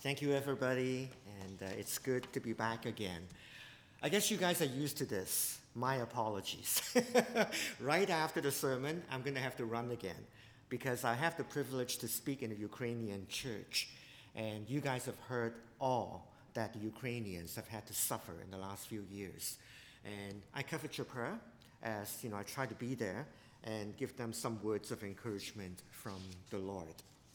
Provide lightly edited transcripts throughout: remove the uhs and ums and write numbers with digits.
Thank you, everybody, and it's good to be back again. I guess you guys are used to this. My apologies. Right after the sermon, I'm going to have to run again because I have the privilege to speak in a Ukrainian church, and you guys have heard all that the Ukrainians have had to suffer in the last few years. And I covered your prayer as I try to be there and give them some words of encouragement from the Lord.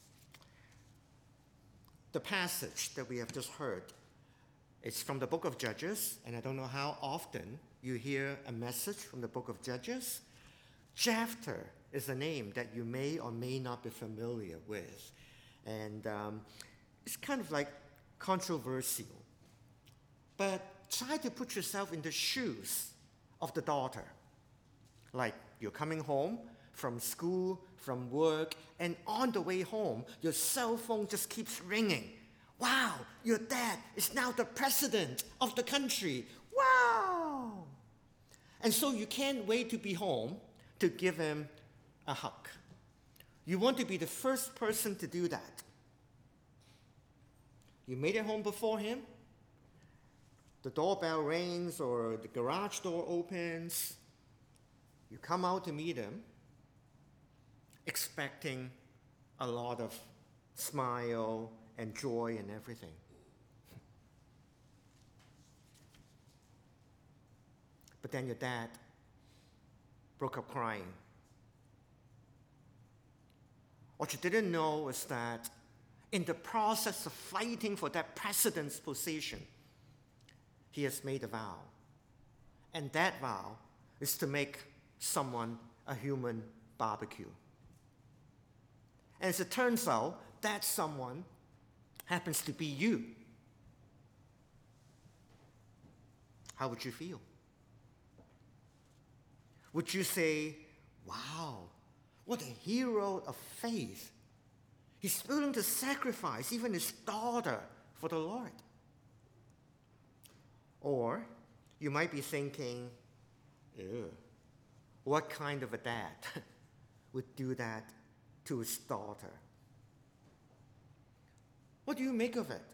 The passage that we have just heard is from the book of Judges, and I don't know how often you hear a message from the book of Judges. Jephthah is a name that you may or may not be familiar with, and it's kind of like controversial. But try to put yourself in the shoes of the daughter. Like you're coming home from school, from work, and on the way home, your cell phone just keeps ringing. Wow, your dad is now the president of the country. Wow! And so you can't wait to be home to give him a hug. You want to be the first person to do that. You made it home before him. The doorbell rings or the garage door opens. You come out to meet him, expecting a lot of smile and joy and everything. But then your dad broke up crying. What you didn't know is that in the process of fighting for that president's position, he has made a vow. And that vow is to make someone a human barbecue. And as it turns out, that someone happens to be you. How would you feel? Would you say, wow, what a hero of faith. He's willing to sacrifice even his daughter for the Lord. Or you might be thinking, ew, what kind of a dad would do that to his daughter? What do you make of it?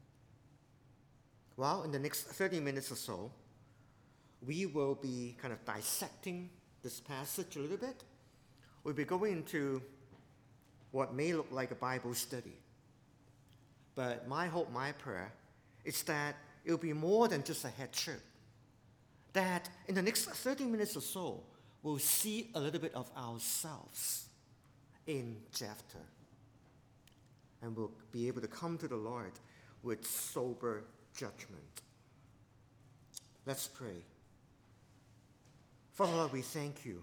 Well, in the next 30 minutes or so, we will be kind of dissecting this passage a little bit. We'll be going into what may look like a Bible study. But my hope, my prayer, is that it will be more than just a head trip. That in the next 30 minutes or so, we'll see a little bit of ourselves in Jephthah. And we'll be able to come to the Lord with sober judgment. Let's pray. Father, Lord, we thank you.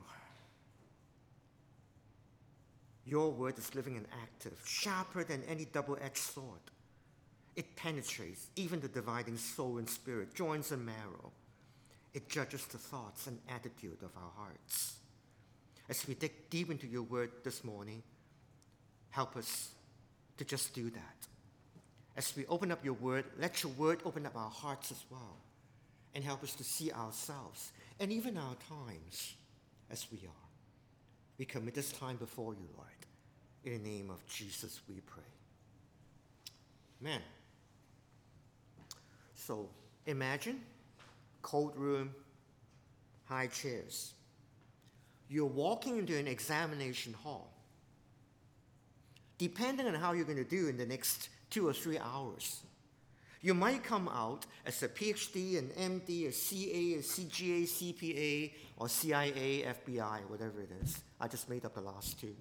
Your word is living and active, sharper than any double-edged sword. It penetrates even the dividing soul and spirit, joints and marrow. It judges the thoughts and attitude of our hearts. As we dig deep into your word this morning, help us to just do that. As we open up your word, let your word open up our hearts as well and help us to see ourselves and even our times as we are. We commit this time before you, Lord. In the name of Jesus we pray. Amen. So imagine cold room, high chairs. You're walking into an examination hall. Depending on how you're going to do in the next 2 or 3 hours, you might come out as a PhD, an MD, a CA, a CGA, CPA, or CIA, FBI, whatever it is. I just made up the last two.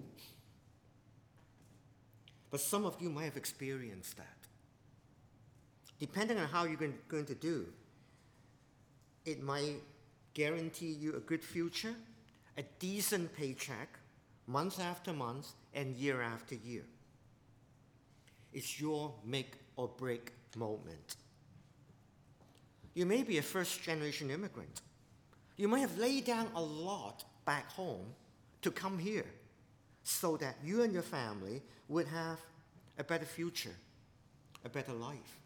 But some of you might have experienced that. Depending on how you're going to do, it might guarantee you a good future, a decent paycheck, month after month, and year after year. It's your make or break moment. You may be a first-generation immigrant. You might have laid down a lot back home to come here so that you and your family would have a better future, a better life.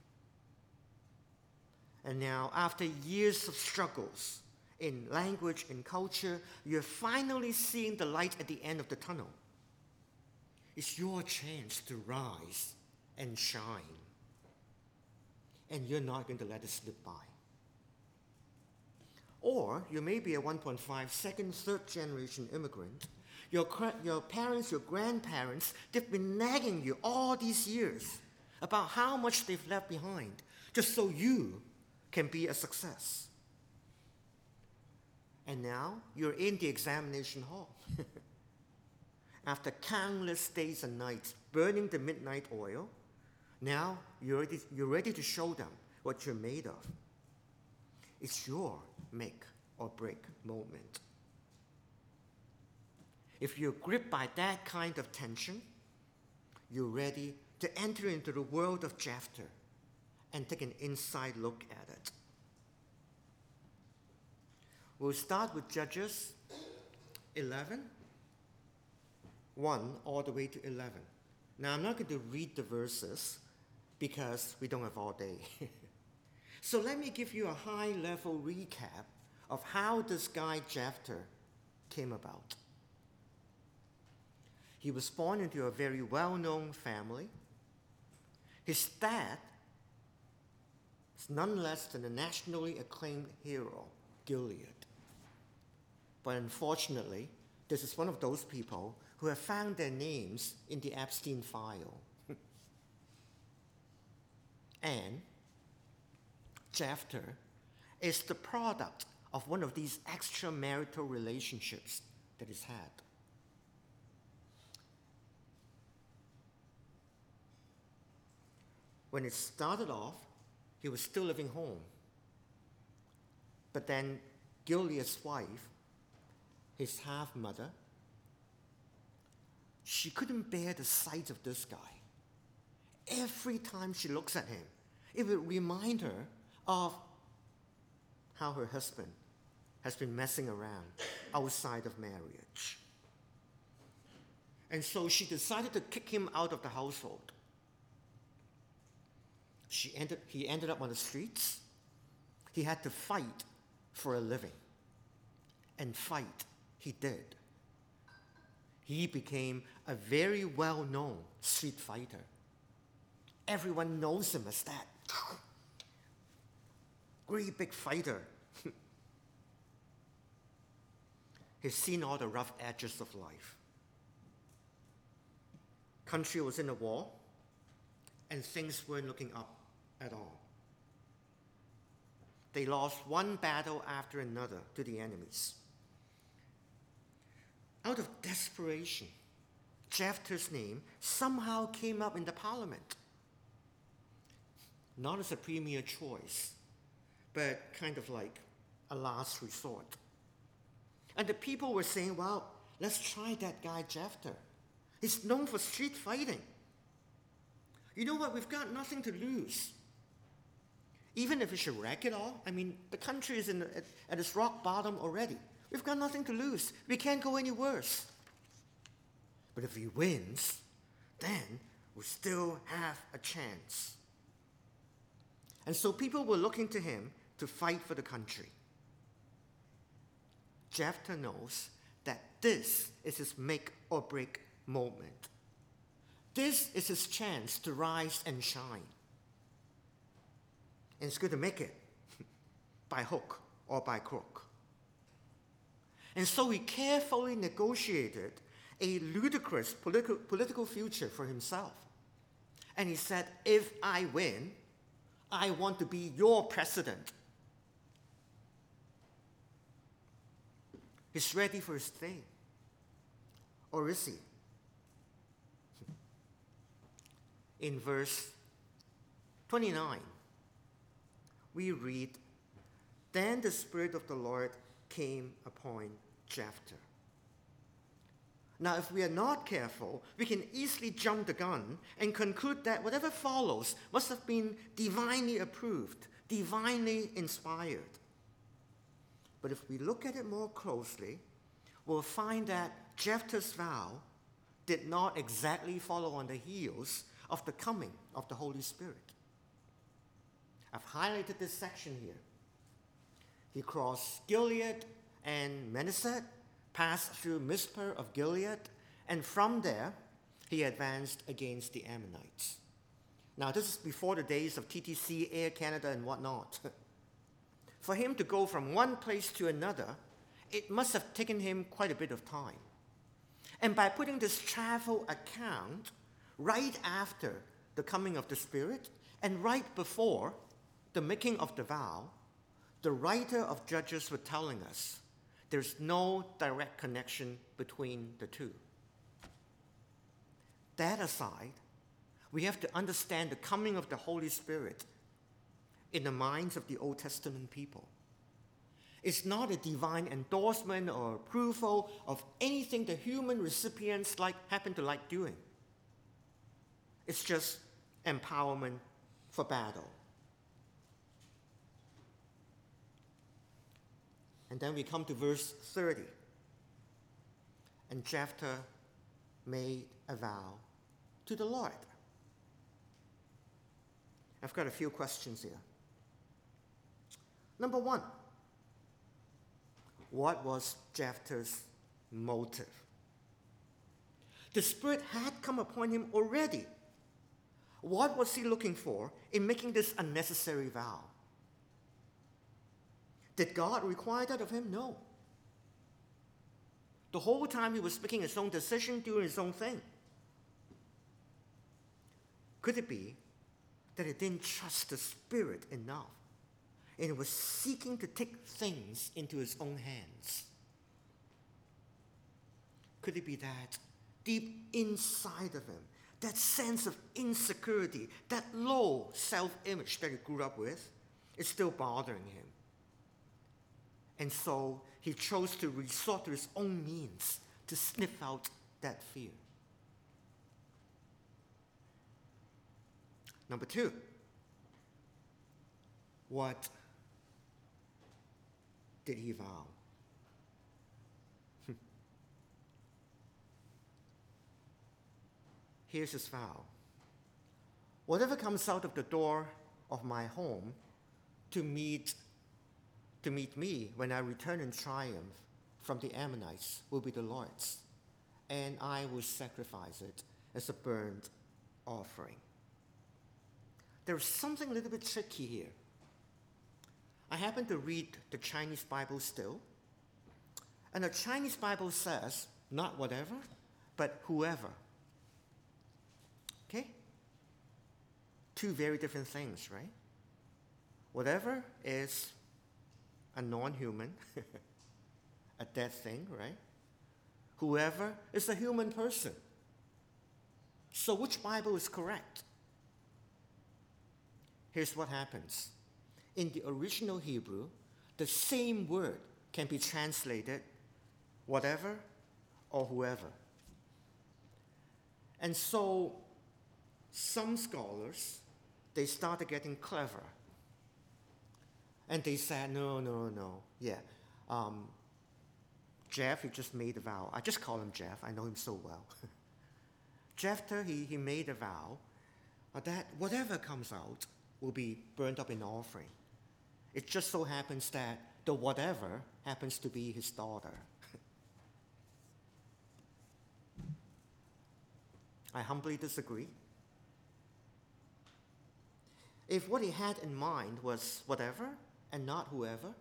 And now, after years of struggles in language and culture, you're finally seeing the light at the end of the tunnel. It's your chance to rise and shine. and you're not going to let it slip by. Or you may be a 1.5 second, third generation immigrant. Your parents, your grandparents, they've been nagging you all these years about how much they've left behind just so you can be a success. And now you're in the examination hall. After countless days and nights burning the midnight oil, now you're ready to show them what you're made of. It's your make or break moment. If you're gripped by that kind of tension, you're ready to enter into the world of Jephthah and take an inside look at it. We'll start with Judges 11, 1 all the way to 11. Now, I'm not going to read the verses because we don't have all day. So let me give you a high-level recap of how this guy Jephthah came about. He was born into a very well-known family. His dad is none less than a nationally acclaimed hero, Gilead. But unfortunately, this is one of those people who have found their names in the Epstein file. And Jephthah is the product of one of these extramarital relationships that he's had. When it started off, he was still living home. But then Gilead's wife, his half-mother, she couldn't bear the sight of this guy. Every time she looks at him, it would remind her of how her husband has been messing around outside of marriage. And so she decided to kick him out of the household. He ended up on the streets. He had to fight for a living. And fight he did. He became a very well-known street fighter. Everyone knows him as that. Great big fighter. He's seen all the rough edges of life. Country was in a war, and things weren't looking up at all. They lost one battle after another to the enemies. Out of desperation, Jephthah's name somehow came up in the parliament. Not as a premier choice, but kind of like a last resort. And the people were saying, well, let's try that guy Jephthah. He's known for street fighting. You know what? We've got nothing to lose. Even if we should wreck it all, I mean, the country is at its rock bottom already. We've got nothing to lose. We can't go any worse. But if he wins, then we still have a chance. And so people were looking to him to fight for the country. Jephthah knows that this is his make or break moment. This is his chance to rise and shine. And he's going to make it by hook or by crook. And so he carefully negotiated a ludicrous political future for himself. And he said, if I win, I want to be your president. He's ready for his thing. Or is he? In verse 29, we read, then the Spirit of the Lord came upon Jephthah. Now, if we are not careful, we can easily jump the gun and conclude that whatever follows must have been divinely approved, divinely inspired. But if we look at it more closely, we'll find that Jephthah's vow did not exactly follow on the heels of the coming of the Holy Spirit. I've highlighted this section here. He crossed Gilead and Manasseh, passed through Mizpah of Gilead, and from there he advanced against the Ammonites. Now, this is before the days of TTC, Air Canada, and whatnot. For him to go from one place to another, it must have taken him quite a bit of time. And by putting this travel account right after the coming of the Spirit and right before the making of the vow, the writer of Judges was telling us there's no direct connection between the two. That aside, we have to understand the coming of the Holy Spirit in the minds of the Old Testament people. It's not a divine endorsement or approval of anything the human recipients happen to like doing. It's just empowerment for battle. And then we come to verse 30. And Jephthah made a vow to the Lord. I've got a few questions here. Number one, what was Jephthah's motive? The Spirit had come upon him already. What was he looking for in making this unnecessary vow? Did God require that of him? No. The whole time he was making his own decision, doing his own thing. Could it be that he didn't trust the Spirit enough and he was seeking to take things into his own hands? Could it be that deep inside of him, that sense of insecurity, that low self-image that he grew up with, is still bothering him? And so he chose to resort to his own means to sniff out that fear. Number two, what did he vow? Here's his vow. Whatever comes out of the door of my home to meet me when I return in triumph from the Ammonites will be the Lord's, and I will sacrifice it as a burnt offering. There's something a little bit tricky here. I happen to read the Chinese Bible still, and the Chinese Bible says, not whatever, but whoever. Okay? Two very different things, right? Whatever is a non-human, a dead thing, right? Whoever is a human person. So which Bible is correct? Here's what happens. In the original Hebrew, the same word can be translated whatever or whoever. And so some scholars, they started getting clever. And they said, no. Yeah. Jeff, he just made a vow. I just call him Jeff. I know him so well. Jephthah, he made a vow that whatever comes out will be burnt up in offering. It just so happens that the whatever happens to be his daughter. I humbly disagree. If what he had in mind was whatever and not whoever,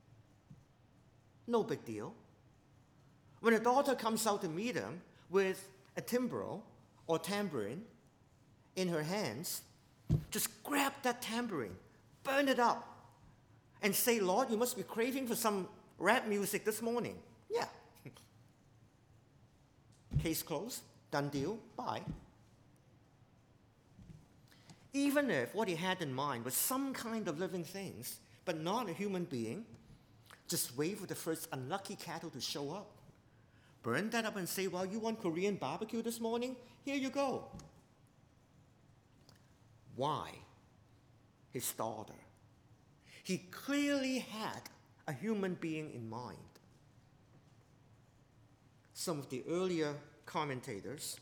no big deal. When a daughter comes out to meet him with a timbrel or tambourine in her hands, just grab that tambourine, burn it up, and say, Lord, you must be craving for some rap music this morning. Yeah. Case closed, done deal, bye. Even if what he had in mind was some kind of living things, but not a human being, just wait for the first unlucky cattle to show up. Burn that up and say, well, you want Korean barbecue this morning? Here you go. Why? His daughter. He clearly had a human being in mind. Some of the earlier commentators,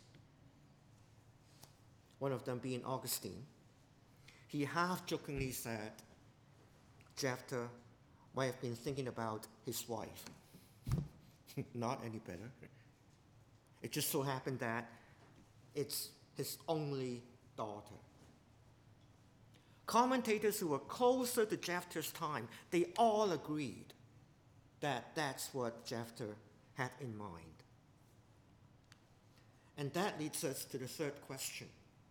one of them being Augustine, he half-jokingly said Jephthah might have been thinking about his wife. Not any better. It just so happened that it's his only daughter. Commentators who were closer to Jephthah's time, they all agreed that that's what Jephthah had in mind. And that leads us to the third question.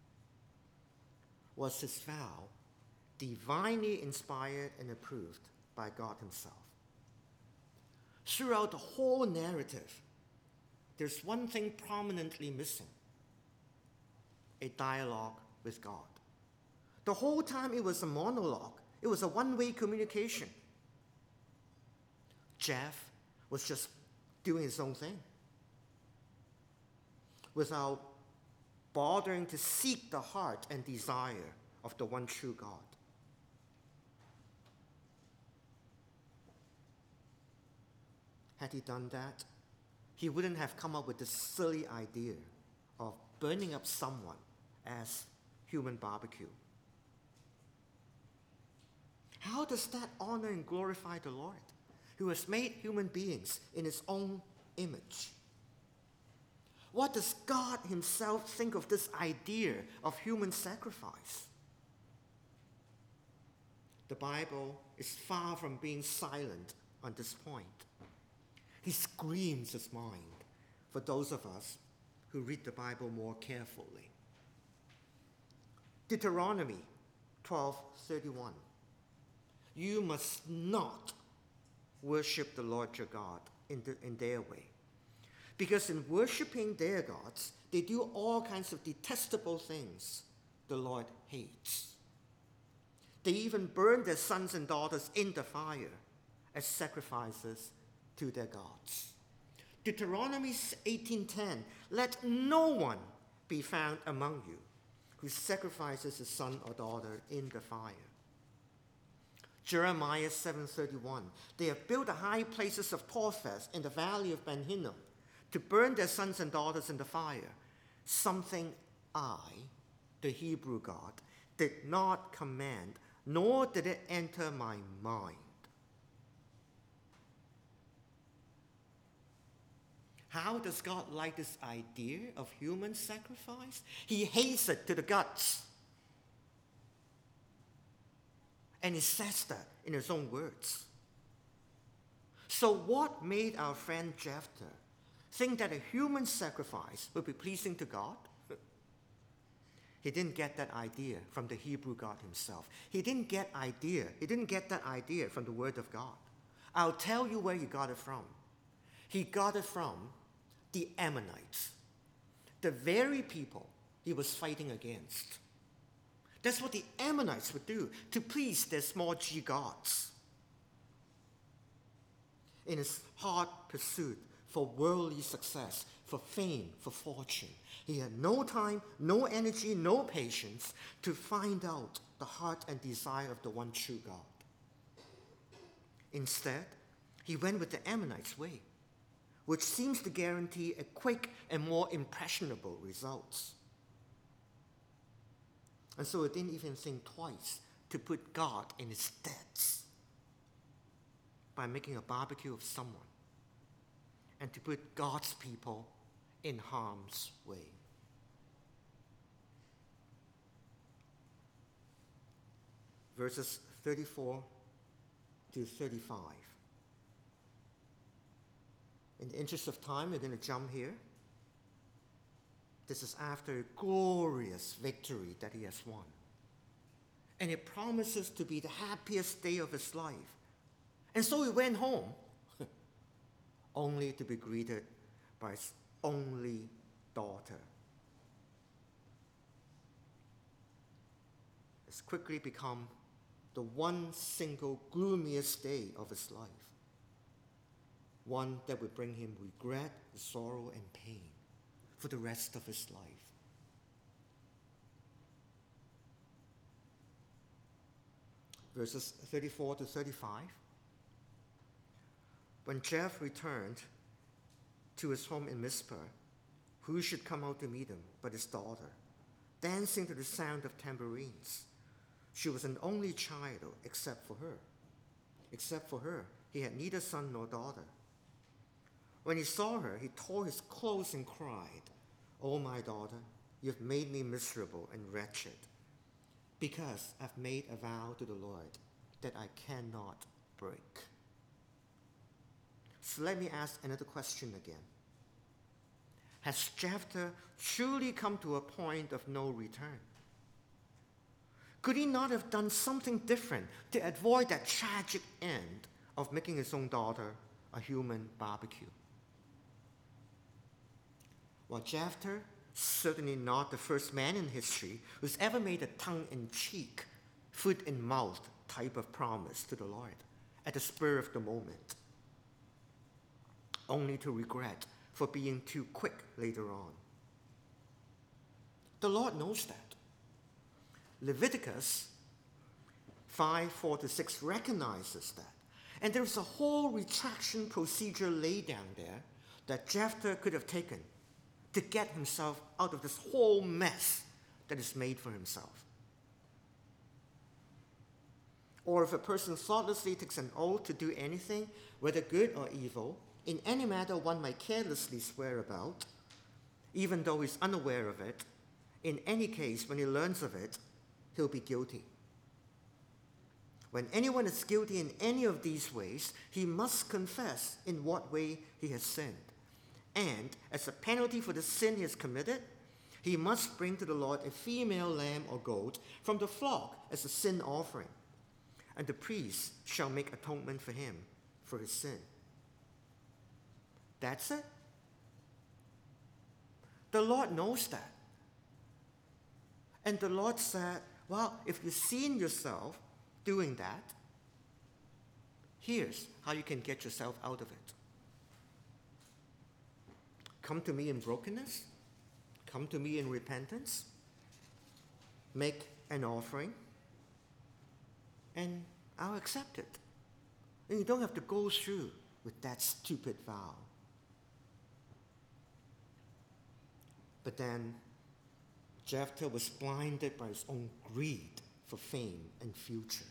Was his vow divinely inspired and approved by God himself? Throughout the whole narrative, there's one thing prominently missing: a dialogue with God. The whole time it was a monologue. It was a one-way communication. Jeff was just doing his own thing without bothering to seek the heart and desire of the one true God. Had he done that, he wouldn't have come up with this silly idea of burning up someone as human barbecue. How does that honor and glorify the Lord, who has made human beings in his own image? What does God himself think of this idea of human sacrifice? The Bible is far from being silent on this point. He screams his mind for those of us who read the Bible more carefully. Deuteronomy 12:31. You must not worship the Lord your God in their way. Because in worshiping their gods, they do all kinds of detestable things the Lord hates. They even burn their sons and daughters in the fire as sacrifices to their gods. Deuteronomy 18:10, let no one be found among you who sacrifices his son or daughter in the fire. Jeremiah 7:31, they have built the high places of Topheth in the valley of Ben Hinnom to burn their sons and daughters in the fire, something I, the Hebrew God, did not command, nor did it enter my mind. How does God like this idea of human sacrifice? He hates it to the guts. And he says that in his own words. So what made our friend Jephthah think that a human sacrifice would be pleasing to God? He didn't get that idea from the Hebrew God himself. He didn't get that idea from the Word of God. I'll tell you where he got it from. He got it from the Ammonites, the very people he was fighting against. That's what the Ammonites would do to please their small g gods. In his hard pursuit for worldly success, for fame, for fortune, he had no time, no energy, no patience to find out the heart and desire of the one true God. Instead, he went with the Ammonites' way, which seems to guarantee a quick and more impressionable results. And so he didn't even think twice to put God in his stead by making a barbecue of someone and to put God's people in harm's way. Verses 34 to 35. In the interest of time, we're going to jump here. This is after a glorious victory that he has won. And it promises to be the happiest day of his life. And so he went home, only to be greeted by his only daughter. It's quickly become the one single gloomiest day of his life. One that would bring him regret, sorrow, and pain for the rest of his life. Verses 34 to 35. When Jeff returned to his home in Mizpah, who should come out to meet him but his daughter, dancing to the sound of tambourines? She was an only child except for her. Except for her, he had neither son nor daughter. When he saw her, he tore his clothes and cried, "Oh, my daughter, you've made me miserable and wretched. because I've made a vow to the Lord that I cannot break. So let me ask another question again. Has Jephthah truly come to a point of no return? Could he not have done something different to avoid that tragic end of making his own daughter a human barbecue? Well, Jephthah, certainly not the first man in history who's ever made a tongue-in-cheek, foot-in-mouth type of promise to the Lord at the spur of the moment, only to regret for being too quick later on. The Lord knows that. Leviticus 5:4-6 recognizes that. And there's a whole retraction procedure laid down there that Jephthah could have taken to get himself out of this whole mess that is made for himself. Or if a person thoughtlessly takes an oath to do anything, whether good or evil, in any matter one might carelessly swear about, even though he's unaware of it, in any case, when he learns of it, he'll be guilty. When anyone is guilty in any of these ways, he must confess in what way he has sinned. And as a penalty for the sin he has committed, he must bring to the Lord a female lamb or goat from the flock as a sin offering. And the priest shall make atonement for him for his sin. That's it. The Lord knows that. And the Lord said, well, if you've seen yourself doing that, here's how you can get yourself out of it. Come to me in brokenness. Come to me in repentance. Make an offering. And I'll accept it. And you don't have to go through with that stupid vow. But then Jephthah was blinded by his own greed for fame and future.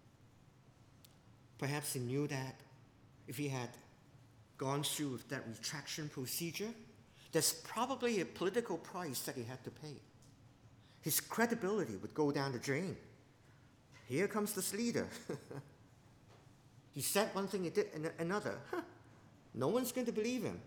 Perhaps he knew that if he had gone through with that retraction procedure, there's probably a political price that he had to pay. His credibility would go down the drain. Here comes this leader. He said one thing, he did another. No one's going to believe him.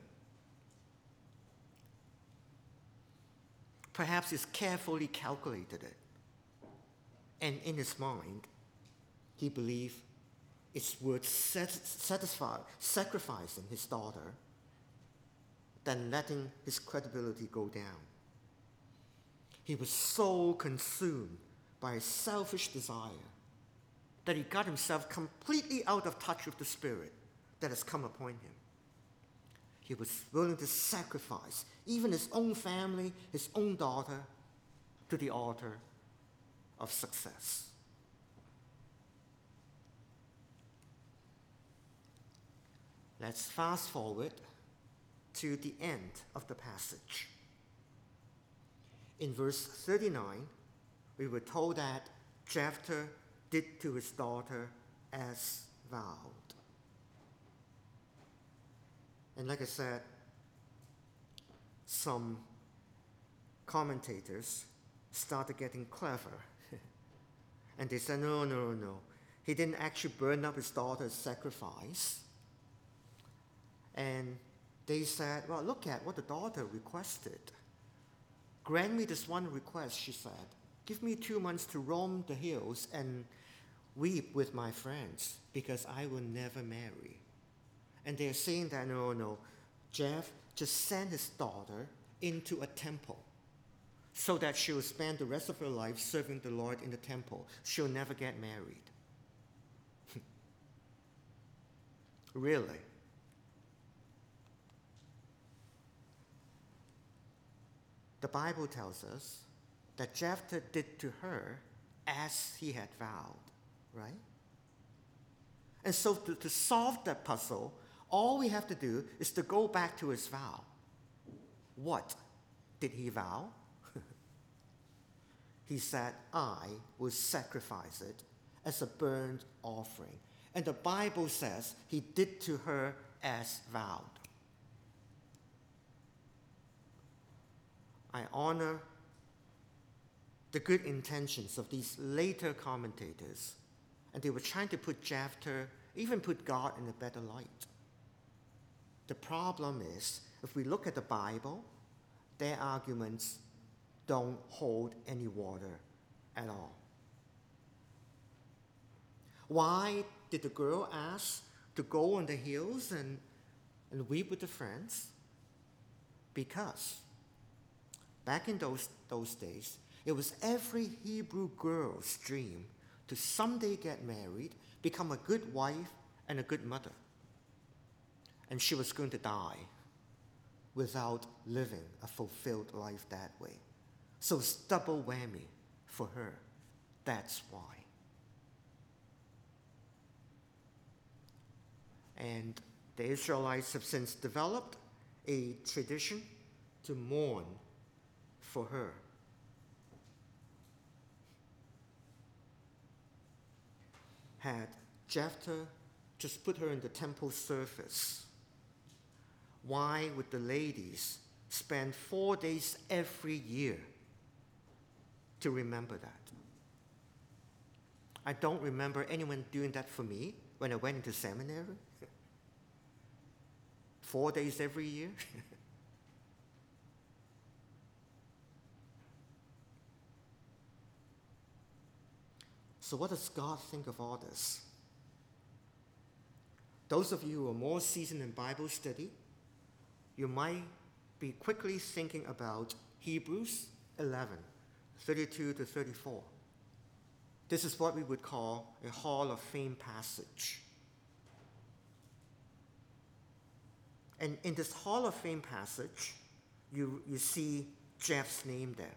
Perhaps he's carefully calculated it. And in his mind, he believed it's worth sacrificing his daughter than letting his credibility go down. He was so consumed by a selfish desire that he got himself completely out of touch with the Spirit that has come upon him. He was willing to sacrifice even his own family, his own daughter, to the altar of success. Let's fast forward to the end of the passage. In verse 39, we were told that Jephthah did to his daughter as vowed. And like I said, some commentators started getting clever. And they said, no. He didn't actually burn up his daughter's sacrifice. And they said, well, look at what the daughter requested. Grant me this one request, she said. Give me 2 months to roam the hills and weep with my friends, because I will never marry. And they're saying that, no. Jeff just sent his daughter into a temple so that she will spend the rest of her life serving the Lord in the temple. She'll never get married. Really? The Bible tells us that Jephthah did to her as he had vowed, right? And so to solve that puzzle, all we have to do is to go back to his vow. What did he vow? He said, I will sacrifice it as a burnt offering. And the Bible says he did to her as vowed. I honor the good intentions of these later commentators, and they were trying to put Jephthah, even put God in a better light. The problem is, if we look at the Bible, their arguments don't hold any water at all. Why did the girl ask to go on the hills and weep with the friends? Because back in those days, it was every Hebrew girl's dream to someday get married, become a good wife and a good mother. And she was going to die without living a fulfilled life that way. So it's double whammy for her. That's why. And the Israelites have since developed a tradition to mourn for her. Had Jephthah just put her in the temple service, why would the ladies spend 4 days every year to remember that? I don't remember anyone doing that for me when I went into seminary. 4 days every year. So what does God think of all this? Those of you who are more seasoned in Bible study, you might be quickly thinking about Hebrews 11, 32 to 34. This is what we would call a Hall of Fame passage. And in this Hall of Fame passage, you see Jeph's name there.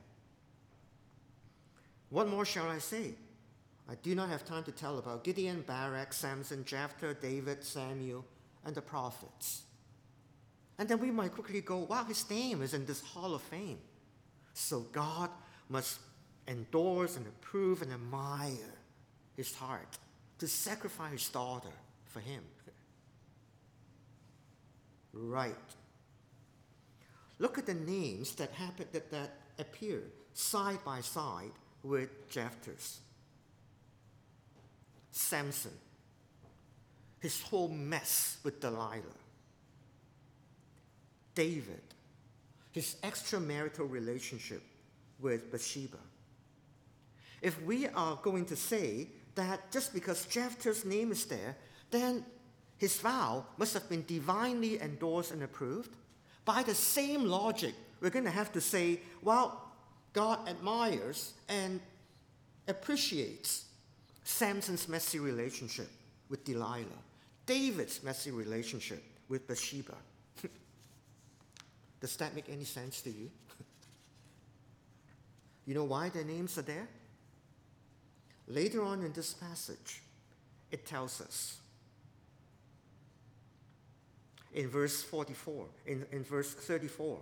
What more shall I say? I do not have time to tell about Gideon, Barak, Samson, Jephthah, David, Samuel, and the prophets. And then we might quickly go, wow, his name is in this Hall of Fame. So God must endorse and approve and admire his heart to sacrifice his daughter for him. Right. Look at the names that appear side by side with Jephthah's. Samson, his whole mess with Delilah. David, his extramarital relationship with Bathsheba. If we are going to say that just because Jephthah's name is there, then his vow must have been divinely endorsed and approved, by the same logic, we're going to have to say, well, God admires and appreciates Samson's messy relationship with Delilah, David's messy relationship with Bathsheba. Does that make any sense to you? You know why their names are there? Later on in this passage, it tells us. In verse 44, in verse 34,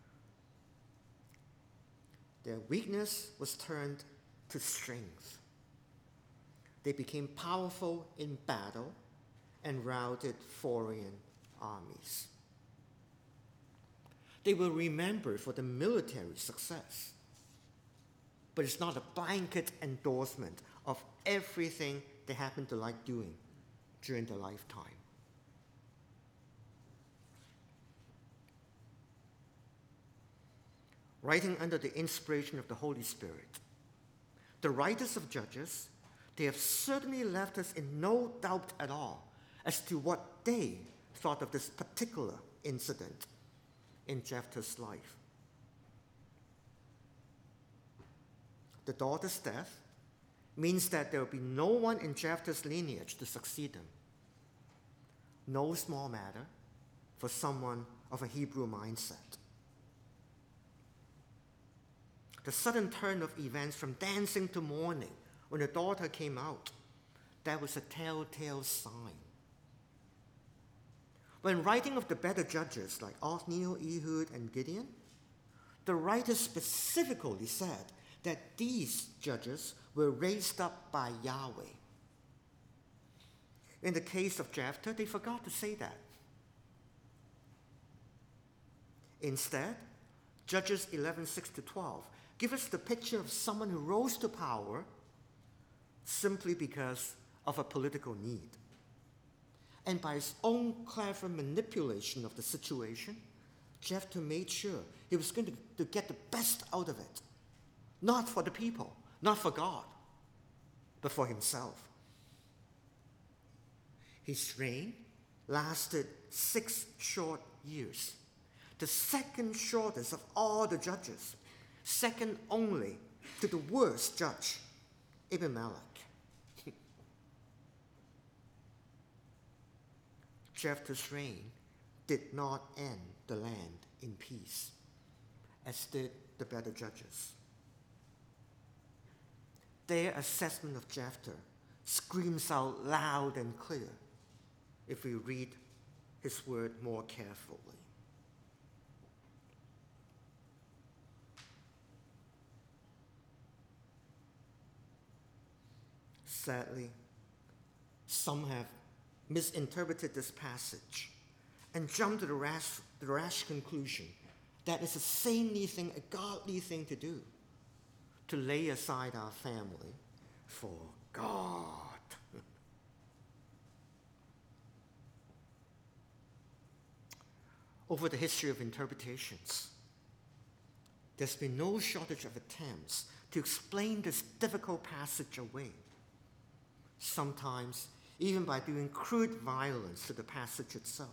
their weakness was turned to strength. They became powerful in battle and routed foreign armies. They were remembered for the military success. But it's not a blanket endorsement of everything they happen to like doing during their lifetime. Writing under the inspiration of the Holy Spirit, the writers of Judges, they have certainly left us in no doubt at all as to what they thought of this particular incident in Jephthah's life. The daughter's death means that there will be no one in Jephthah's lineage to succeed him. No small matter for someone of a Hebrew mindset. The sudden turn of events from dancing to mourning when the daughter came out, that was a telltale sign. When writing of the better judges like Othniel, Ehud, and Gideon, the writer specifically said that these judges were raised up by Yahweh. In the case of Jephthah, they forgot to say that. Instead, Judges 11:6-12 give us the picture of someone who rose to power simply because of a political need. And by his own clever manipulation of the situation, Jephthah made sure he was going to get the best out of it. Not for the people, not for God, but for himself. His reign lasted 6 short years, the second shortest of all the judges, second only to the worst judge, Abimelech. Jephthah's reign did not end the land in peace, as did the better judges. Their assessment of Jephthah screams out loud and clear if we read his word more carefully. Sadly, some have misinterpreted this passage and jumped to the rash conclusion that it's a saintly thing, a godly thing to do, to lay aside our family for God. Over the history of interpretations, there's been no shortage of attempts to explain this difficult passage away, sometimes even by doing crude violence to the passage itself.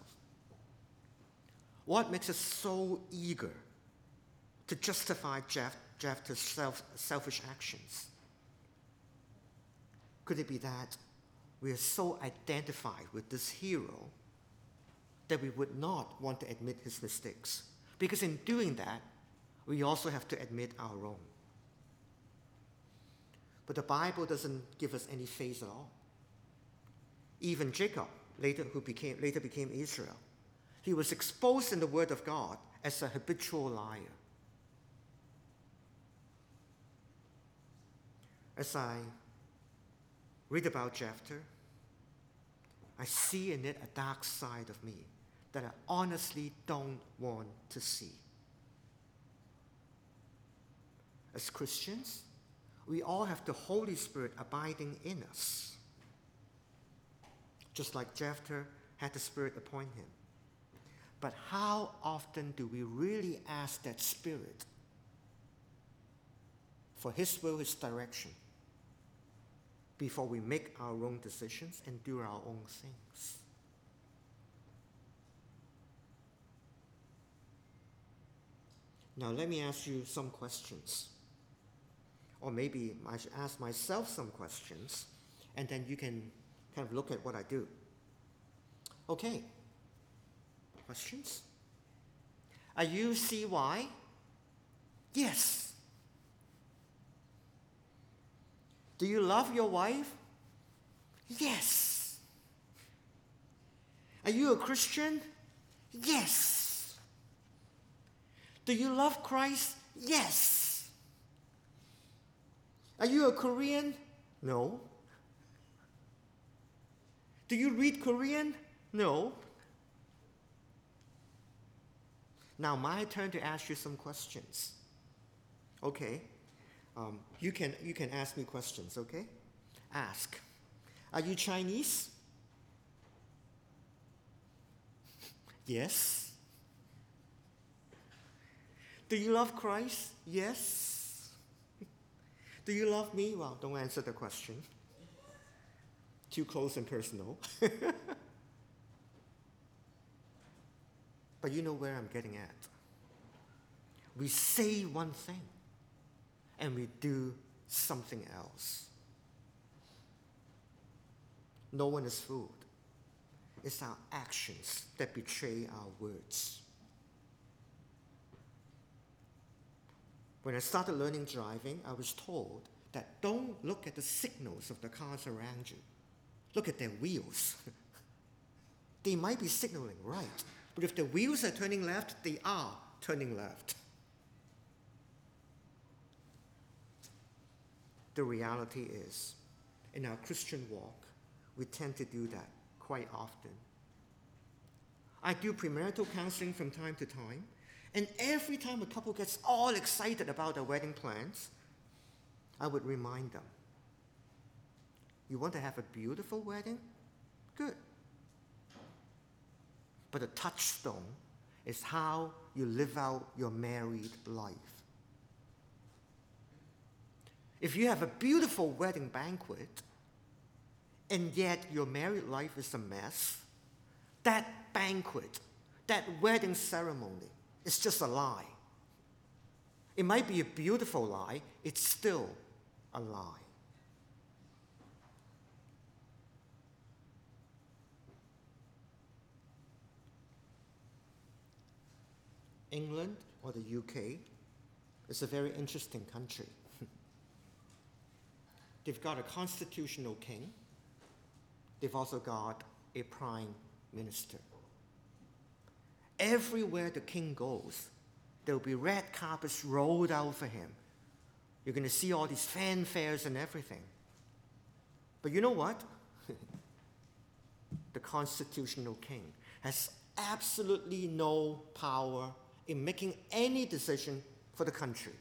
What makes us so eager to justify Jephthah's selfish actions? Could it be that we are so identified with this hero that we would not want to admit his mistakes? Because in doing that, we also have to admit our own. But the Bible doesn't give us any face at all. Even Jacob, later became Israel, he was exposed in the Word of God as a habitual liar. As I read about Jephthah, I see in it a dark side of me that I honestly don't want to see. As Christians, we all have the Holy Spirit abiding in us, just like Jephthah had the Spirit upon him. But how often do we really ask that Spirit for His will, His direction, before we make our own decisions and do our own things? Now let me ask you some questions. Or maybe I should ask myself some questions, and then you can kind of look at what I do. Okay. Questions? Are you CY? Yes. Do you love your wife? Yes. Are you a Christian? Yes. Do you love Christ? Yes. Are you a Korean? No. Do you read Korean? No. Now, my turn to ask you some questions. Okay. You can ask me questions, okay? Ask. Are you Chinese? Yes. Do you love Christ? Yes. Do you love me? Well, don't answer the question. Too close and personal. But you know where I'm getting at. We say one thing, and we do something else. No one is fooled. It's our actions that betray our words. When I started learning driving, I was told that don't look at the signals of the cars around you. Look at their wheels. They might be signaling right, but if the wheels are turning left, they are turning left. The reality is, in our Christian walk, we tend to do that quite often. I do premarital counseling from time to time, And every time a couple gets all excited about their wedding plans, I would remind them, you want to have a beautiful wedding? Good. But the touchstone is how you live out your married life. If you have a beautiful wedding banquet, and yet your married life is a mess, that banquet, that wedding ceremony, is just a lie. It might be a beautiful lie, it's still a lie. England, or the UK, is a very interesting country. They've got a constitutional king. They've also got a prime minister. Everywhere the king goes, there will be red carpets rolled out for him. You're going to see all these fanfares and everything. But you know what? The constitutional king has absolutely no power in making any decision for the country.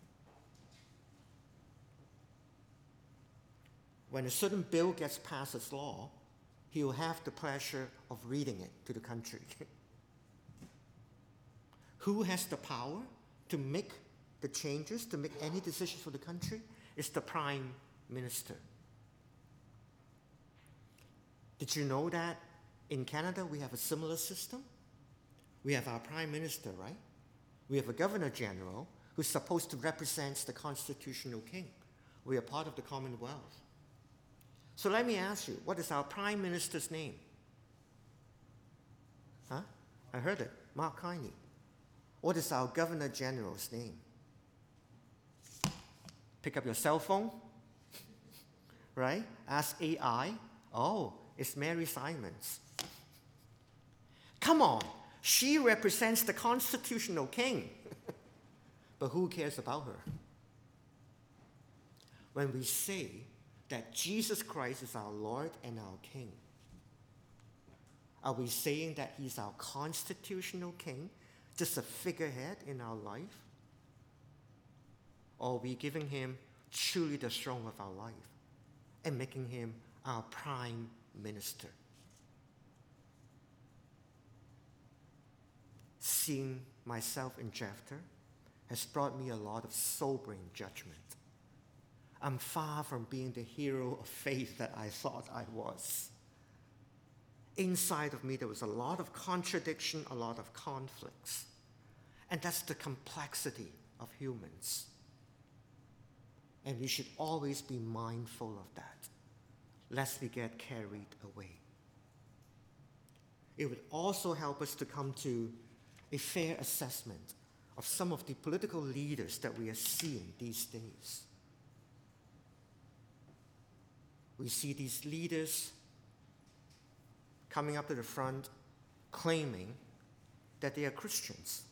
When a certain bill gets passed as law, he will have the pleasure of reading it to the country. Who has the power to make the changes, to make any decisions for the country? It's the prime minister. Did you know that in Canada we have a similar system? We have our prime minister, right? We have a governor general who's supposed to represent the constitutional king. We are part of the Commonwealth. So let me ask you, what is our prime minister's name? Huh? I heard it, Mark Carney. What is our governor general's name? Pick up your cell phone, right? Ask AI. Oh, it's Mary Simons. Come on, she represents the constitutional king. But who cares about her? When we say that Jesus Christ is our Lord and our King, are we saying that he's our constitutional king, just a figurehead in our life? Or are we giving him truly the throne of our life and making him our prime minister? Seeing myself in Jephthah has brought me a lot of sobering judgment. I'm far from being the hero of faith that I thought I was. Inside of me, there was a lot of contradiction, a lot of conflicts. And that's the complexity of humans. And we should always be mindful of that, lest we get carried away. It would also help us to come to a fair assessment of some of the political leaders that we are seeing these days. We see these leaders coming up to the front claiming that they are Christians.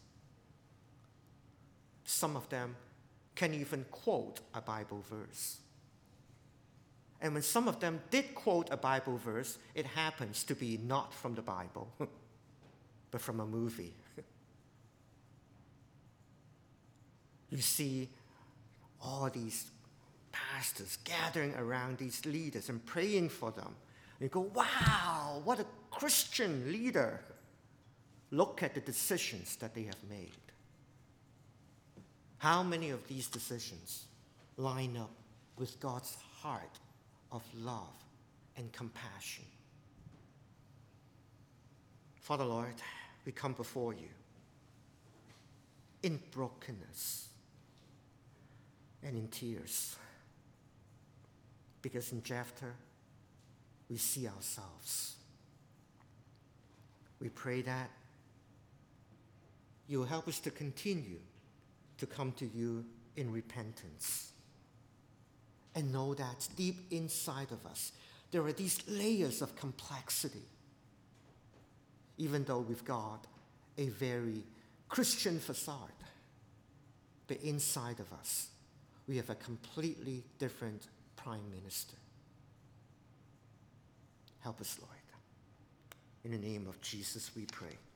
Some of them can even quote a Bible verse. And when some of them did quote a Bible verse, it happens to be not from the Bible, but from a movie. You see all these pastors gathering around these leaders and praying for them. And you go, wow, what a Christian leader. Look at the decisions that they have made. How many of these decisions line up with God's heart of love and compassion? Father Lord, we come before you in brokenness and in tears, because in Jephthah we see ourselves. We pray that you will help us to continue to come to you in repentance and know that deep inside of us there are these layers of complexity. Even though we've got a very Christian facade, but inside of us we have a completely different prime minister. Help us, Lord. In the name of Jesus we pray.